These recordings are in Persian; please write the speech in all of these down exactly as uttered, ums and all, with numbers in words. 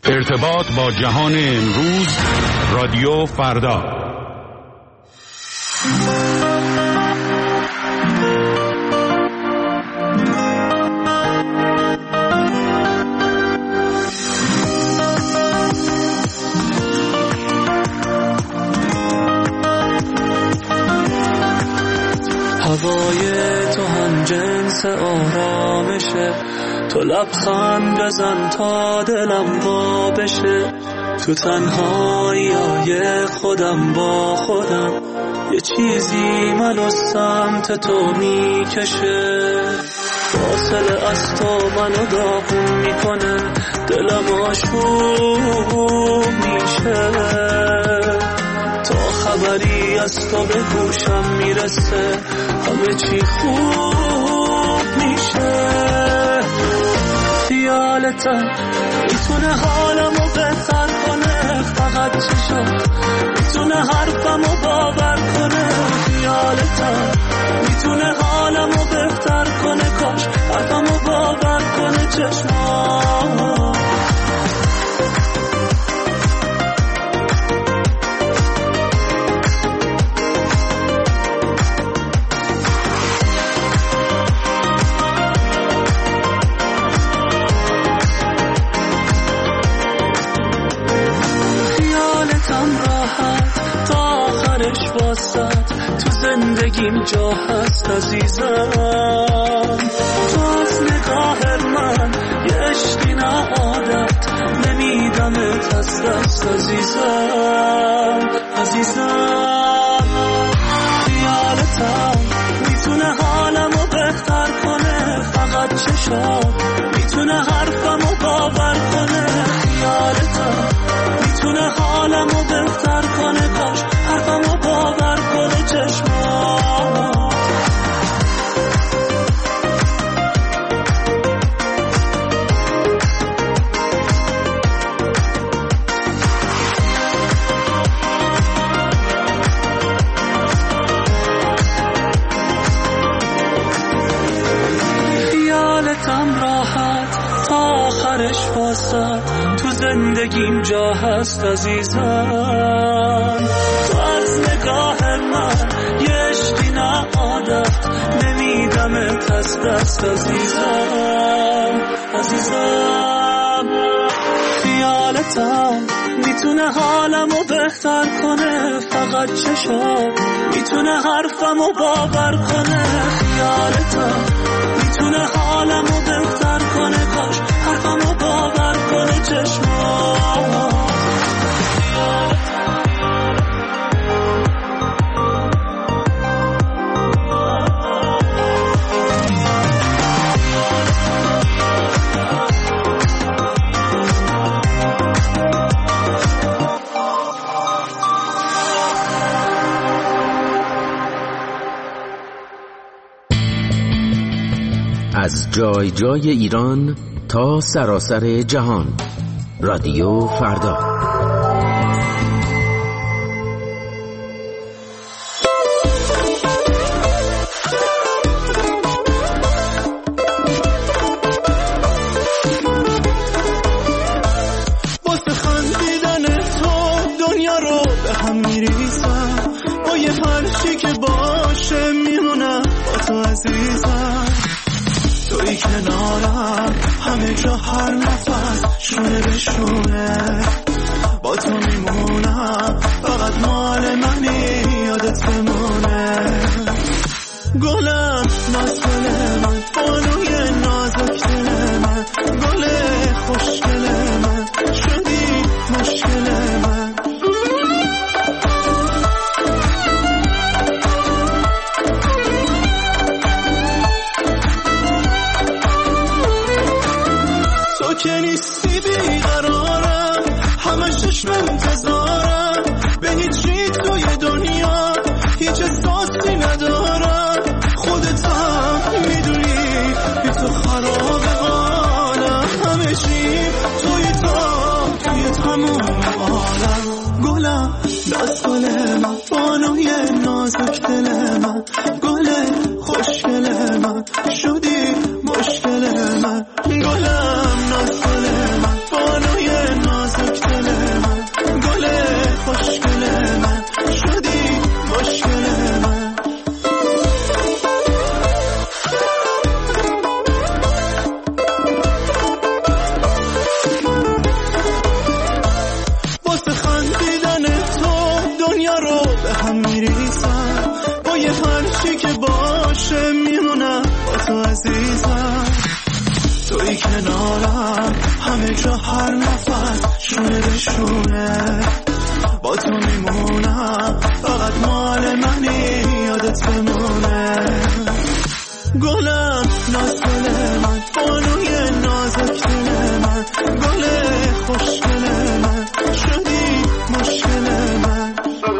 ارتباط با جهان امروز، رادیو فردا. هوای تو هم جنس آرامشه، تو لبخند بزن تا دلم وا بشه. تو تنهایی های خودم با خودم، یه چیزی منو سمت تو میکشه. فاصله از تو منو داغون میکنه، دلم آشوب میشه. تا خبری از تو به گوشم میرسه، همه چی خوب میشه. خیالتم میتونه حالمو بهتر کنه، فقط چشم میتونه حرفمو باور کنه. خیالتم میتونه حالمو بهتر کنه، کاش حرفمو باور کنه چشمام. تو زندگیم جا هست عزیزم، تو از نگاه من یه عشقی نه عادت، نمیدمت از دست عزیزم. عزیزم خیالتم میتونه حالمو بهتر کنه، فقط چشم میتونه حرفمو باور کنه. خیالتم میتونه حالمو بهتر کنه، کاش حرفمو باور کنه چشمام. خیالتم راحت تا آخرش واسه، تو زندگیم جا هست عزیزم. تو از نگاه من یه عشقی نه عادت، نمیدمت از دست عزیزم. عزیزم خیالتم میتونه حالمو بهتر کنه، فقط چشم میتونه حرفمو باور کنه. خیالتم میتونه حالمو بهتر کنه، کاش حرفمو باور کنه چشمام. از جای جای ایران تا سراسر جهان، رادیو فردا. واسه خندیدن تو دنیا رو به هم میریزم، با یه هرچی که باشه میمونم با تو عزیزم. توی کنارم همه جا هر نفس شونه به شونه، با تو میمونم فقط مال منی، یادت بمونه. گلم نازل من، بانوی نازک دل من، گل خوشگل من، شدی مشکل من. تو که نیستی بیقرارم، همه چشم انتظارم، به هیچی توی دنیا هیچ احساسی ندارم. خودت هم میدونی بی تو خراب حالم، همه چی توی تو توی تموم عالم. گلم دست گل من، بانوی نازک دل من، گل خوشگل من، شدی مشکل من. گلم نازل من، بانوی نازک اینجا هر نفس شونه به شونه با تو میمونم، فقط مال منی یادت بمونه. گلم ناز گل من، بانوی نازک دل من، گل خوشگل من، شدی مشکل من.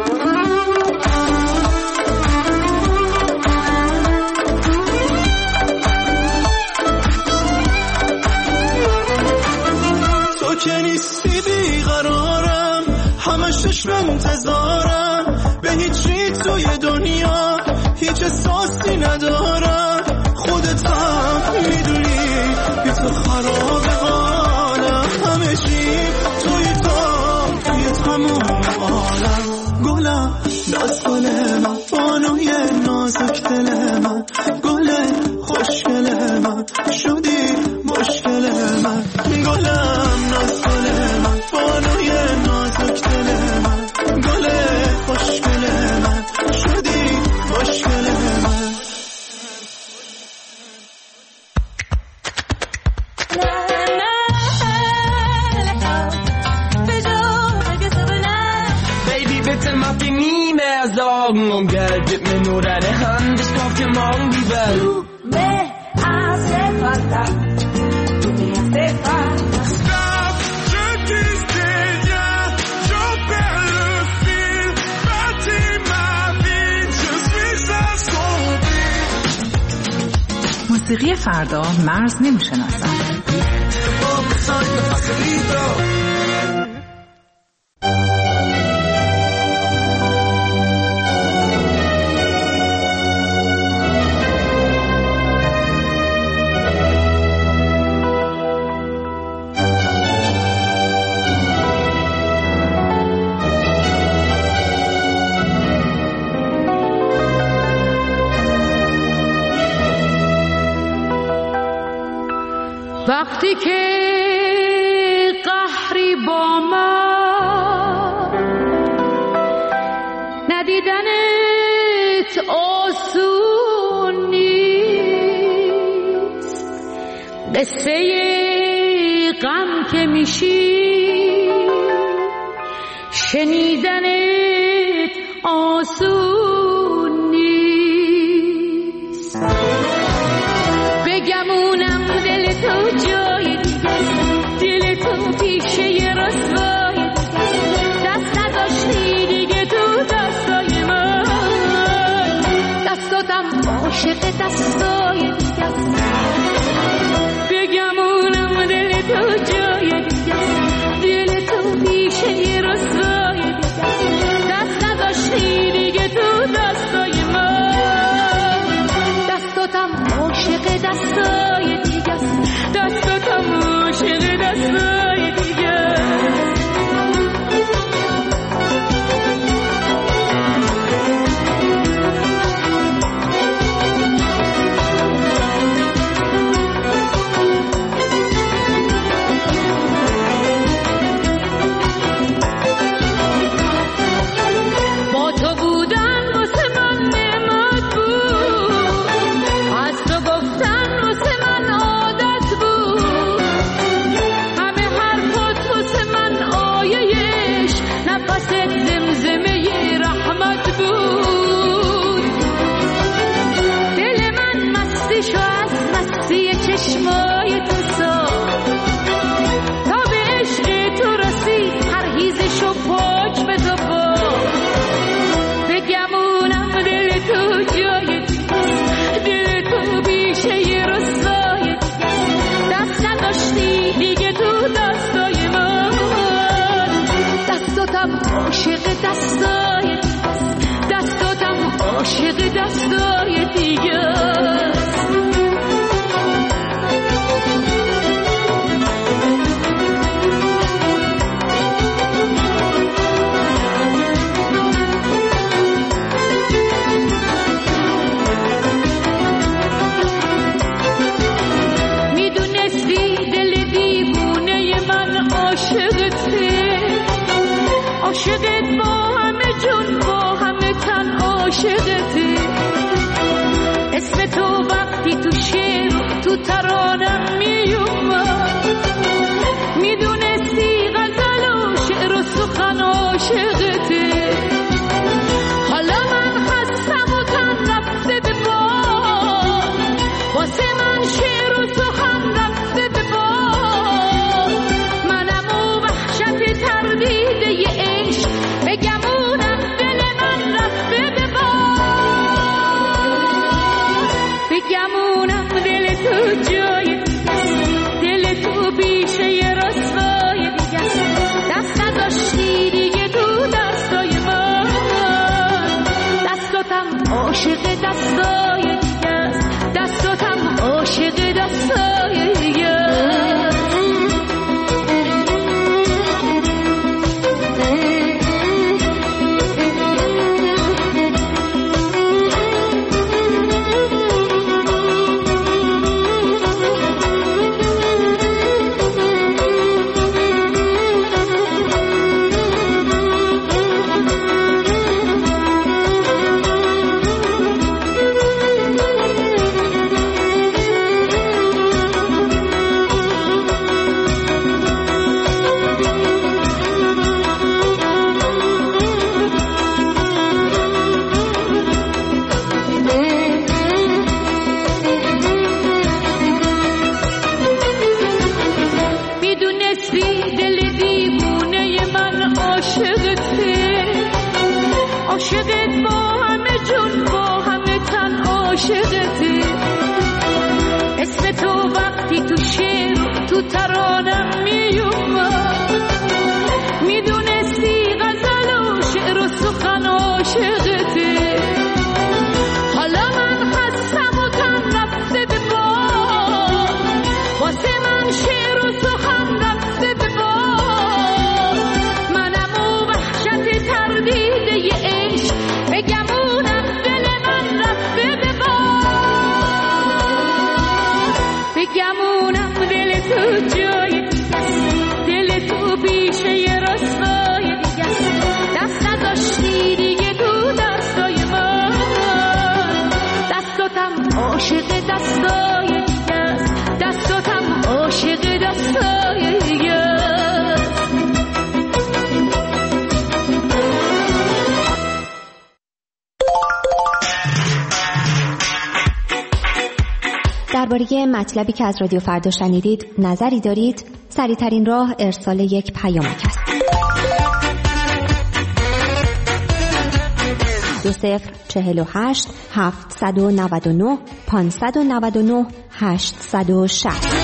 تو که نیستی بیقرارم، همه چشمم انتظارم، به هیچی توی دنیا هیچ احساسی ندارم. خودت هم میدونی بی تو خراب حالم، همه چی توی تو توی تموم عالم. گلم ناز گل من، بانوی نازک دل من، گل خوشگل من، شدی مشکل من. گلم ناز گل من، بانوی نازک دل من، گل خوشگل من، شدی مشکل من. Und Geld, gib mir nur deine Hand, ich kauf dir morgen die Welt. Du me hace falta, du me hace falta. Stop, je t'ai déjà, je perds le fil, bâtis ma vie, je suis à son fil. موسیقی فردا مرز نمیشناسد. وقتی که قهری با من ندیدنت آسون نیست، قصه غم که میشی شنیدنت آسون نیست. بگمونم دل تو جای دیگه، دل تو پیشه رسوای دیگه، دست نداشتی دیگه تو دستای من، دستاتم عاشق دستای دیگه. بگمونم دل تو جای دیگه، دل تو پیشه رسوای دیگه، دست نداشتی دیگه تو دستای من، دستاتم عاشق دستای دیگه، دستاتم عاشق دستای دیگه. با تو بودن واسه من نعمت بود، از تو گفتن واسه من عادت بود، همه حرفات واسه من آیه‌اش نفس زمزمه رحمت بود. دل من مستیشو از مستی چشمای تو ساخت، تا به عشق تو رسید هر هیزشو پاک به تو باخت. بگمونم دل تو جای دیگه، دل تو بیشه رسوای دیگه، دست نداشتی دیگه تو دستای من، دستاتم عاشق دستای دیگه، دستاتم عاشق دستای دیگه. میدونستی دل دیوونه من عاشقته، عاشقت با همه جون با همه تن عاشقته. اسم تو وقتی تو شعر تو ترانم میومد، میدونستی دل دیوونه من عاشقته، عاشقت با همه جون با همه تن عاشقته. اسم تو وقتی تو شعر تو ترانم میومد، میدونستی غزل و شعر و سخن عاشقته. حالا من هستم و تن رفته به باد، واسه من شعر و سخن رفته به باد. منم و وحشت تردیده ی عشق بگمونم دل من رفته به باد. بگمونم دل تو جای دیگست، دل تو بیشه ی رسوای دیگست. دست نداشتی دیگه تو دستای من، دستاتم عاشق دستای دیگست، دستاتم عاشق دستای دیگست. درباره مطلبی که از رادیو فردا شنیدید نظری دارید؟ سریع‌ترین راه ارسال یک پیامک است. دو صفر چهل و هشت هفتصد و نود و نه پانصد و نود و نه هشتصد و شصت.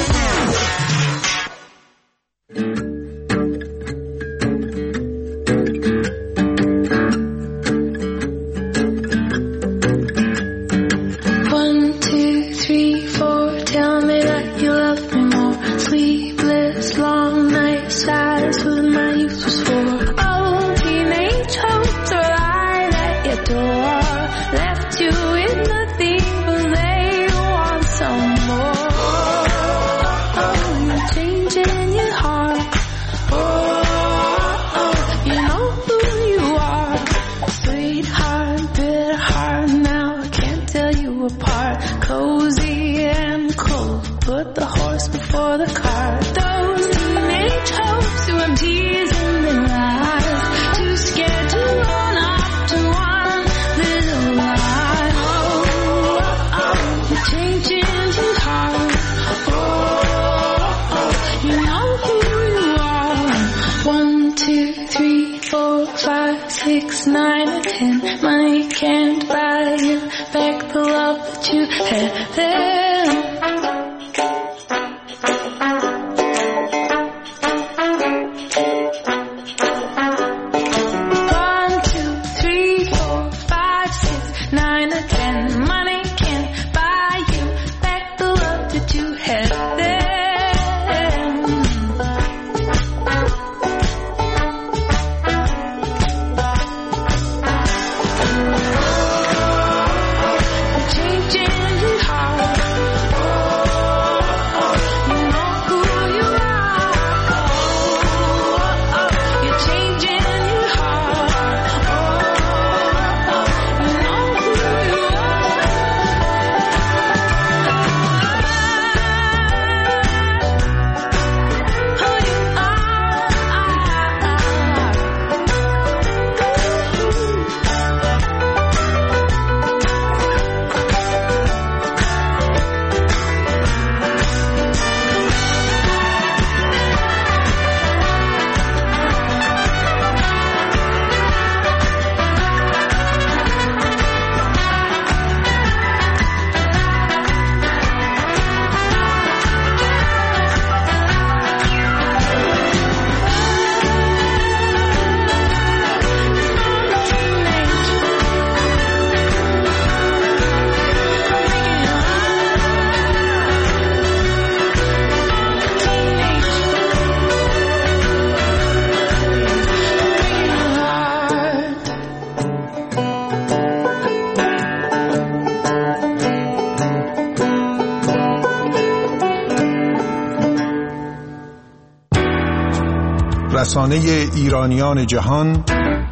رسانه ایرانیان جهان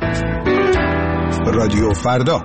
رادیو فردا.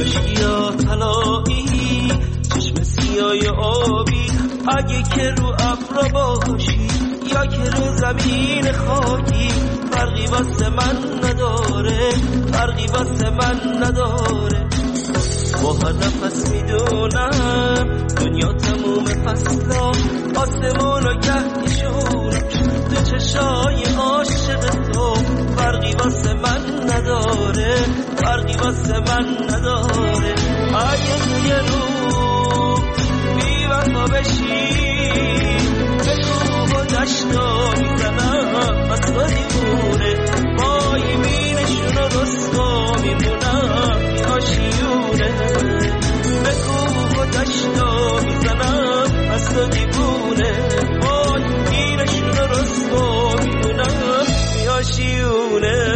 کاشیا طلایی چشم سیای آبی اگه که رو ابر باشی یا که رو زمین خاکی فرقی واسه من نداره فرقی واسه من نداره با هر نفس میدونم دنیا تموم فصلا آسمون و گهیشون تو چشای عاشق تو فرقی واسه من نداره فرقی واسه من نداره اگه توی رو بی وفا بشی به کوه و دشتا میزنم از تو دیوونه پای مینشون و رسوا میمونم آشیونه به کوه و دشتا میزنم از تو دیوونه پای مینشون و رسوا میمونم آشیونه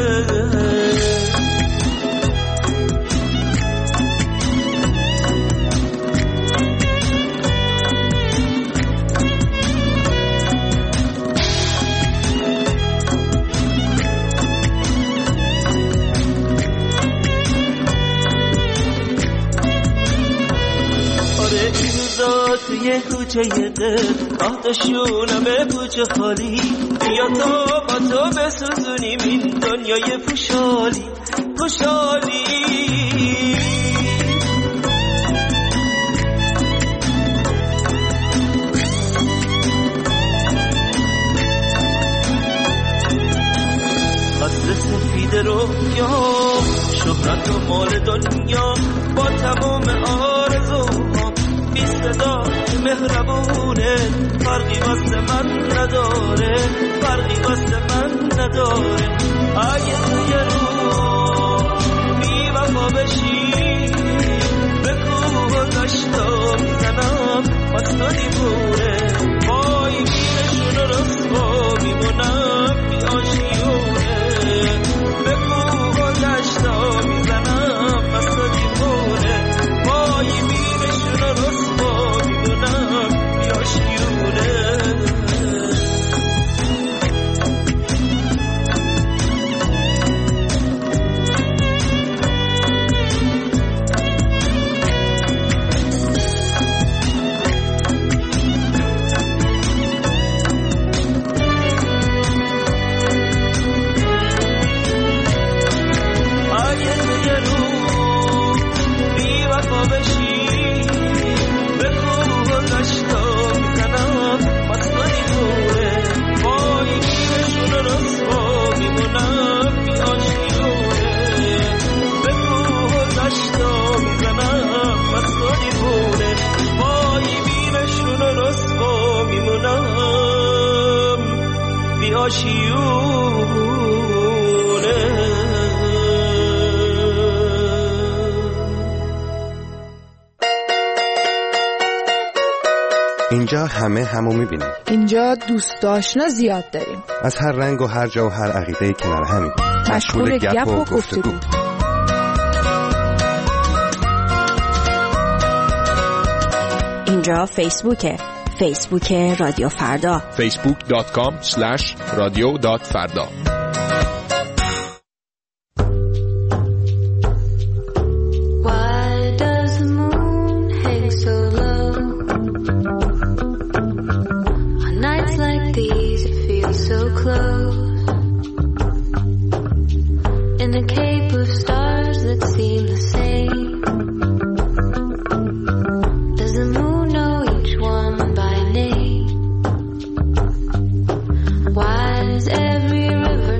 توی کوچه دل آتشونمه کوچه خالی بیا تا با تو بسوزونیم این دنیای پوشالی پوشالی قصر سفید رویا شهرت و مال دنیا با تمام آرزوها بی صدا مهربونه فرقی واسه من نداره فرقی واسه من نداره اگه توی رو بی وفا بشی به کوه و دشتا میزنم از تو دیوونه پای مینشون و رسوا میمونم بی آشیونه به کوه و دشتا میزنم از تو دیوونه پای مینشون و رسوا میمونم بی آشیونه اینجا همه همو میبینیم. اینجا دوست آشنا زیاد داریم. از هر رنگ و هر جا و هر عقیده‌ای کنار همیم. مشغول گپ و گفتگو. اینجا فیسبوکه. فیسبوک رادیو فردا. فیسبوک دات کام اسلش رادیو دات فردا. Every river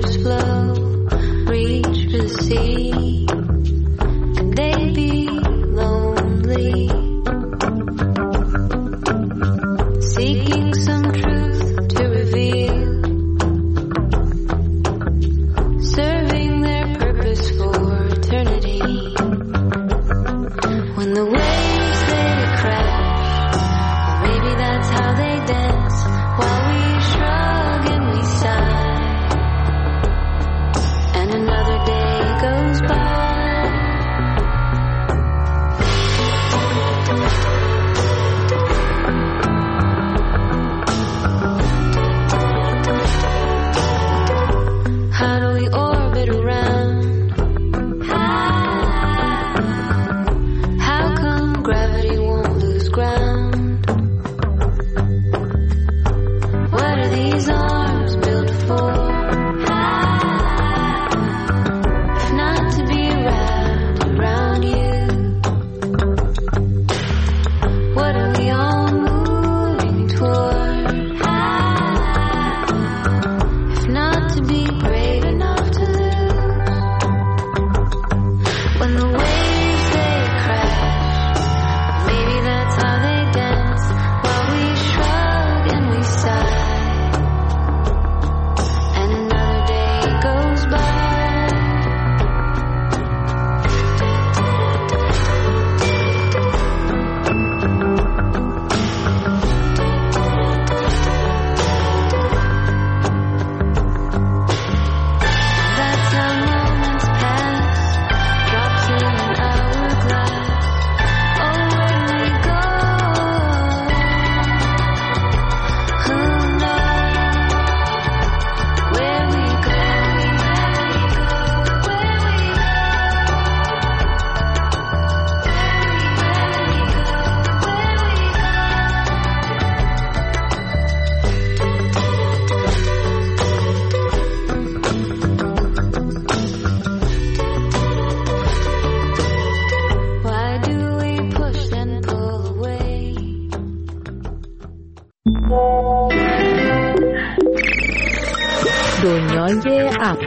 مپ.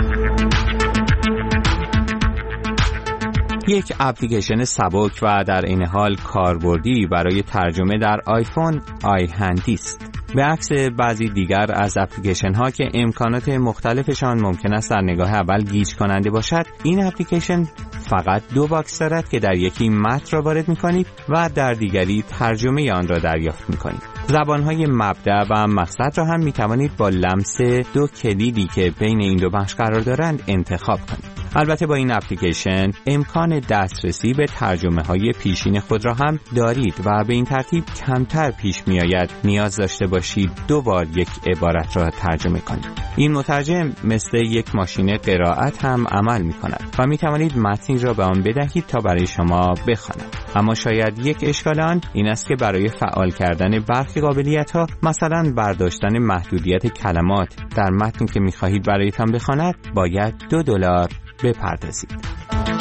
یک اپلیکیشن سبک و در این حال کاربردی برای ترجمه در آیفون آی هندی است. به عکس بعضی دیگر از اپلیکیشن ها که امکانات مختلفشان ممکن است در نگاه اول گیج کننده باشد، این اپلیکیشن فقط دو باکس دارد که در یکی متن را وارد می‌کنید و در دیگری ترجمه آن را دریافت می‌کنید. زبان‌های مبدأ و مقصد را هم می‌توانید با لمس دو کلیدی که بین این دو بخش قرار دارند انتخاب کنید. البته با این اپلیکیشن امکان دسترسی به ترجمه‌های پیشین خود را هم دارید و به این ترتیب کمتر پیش می‌آید نیاز داشته باشید دو بار یک عبارت را ترجمه کنید. این مترجم مثل یک ماشین قرائت هم عمل می‌کند و می‌توانید متنی را به آن بدهید تا برای شما بخواند. اما شاید یک اشکال آن این است که برای فعال کردن برخی قابلیت‌ها، مثلا برداشتن محدودیت کلمات در متنی که می‌خواهید برایتان بخواند، باید دو دلار بپردازید.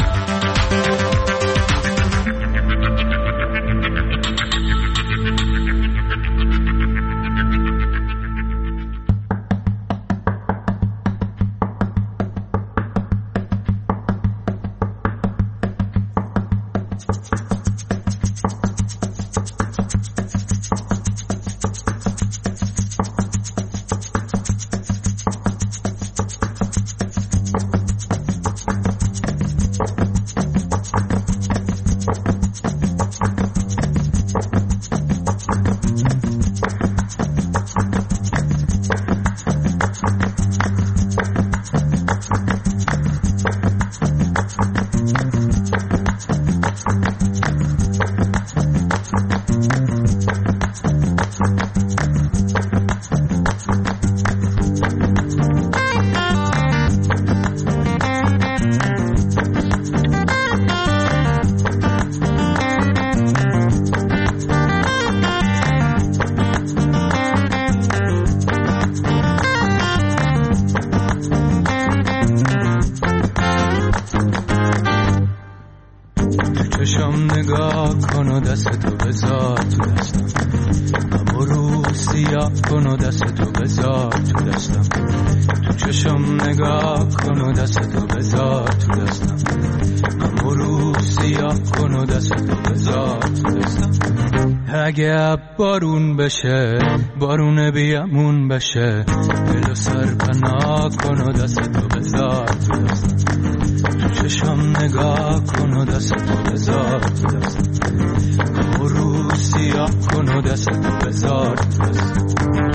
نگاه کن و دست تو بذار تو دستم، اما رو سیاه کن و دست تو بذار تو دستم. تو چشم نگاه کن و دست تو بذار تو دستم، اما رو سیاه کن و دست تو بذار تو دستم. اگه بارون بشه بارون بیامون بشه، دل سر پناه کن و دست تو بذار تو دستم. تو چشم نگاه کن و دست تو بذار تو دستم، اما رو سیاه کن و دست تو بذار تو دستم.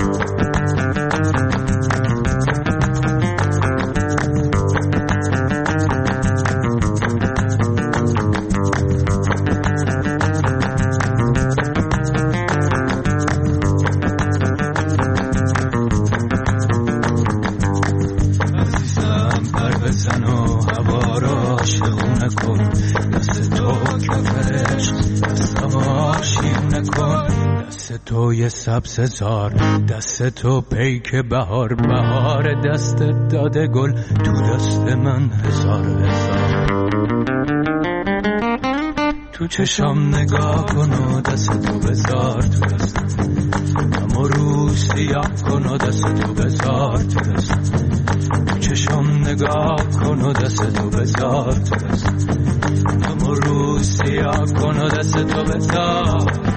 توی سبز زار دست تو پیک بهار بهار، دست داده گل تو دست من هزار هزار. تو چشم نگاه کن و دست تو بذار تو دستم، اما رو سیاه کن و دست تو بذار تو دستم. تو چشم نگاه کن و دست تو بذار تو دستم، اما رو سیاه کن و دست تو بذار.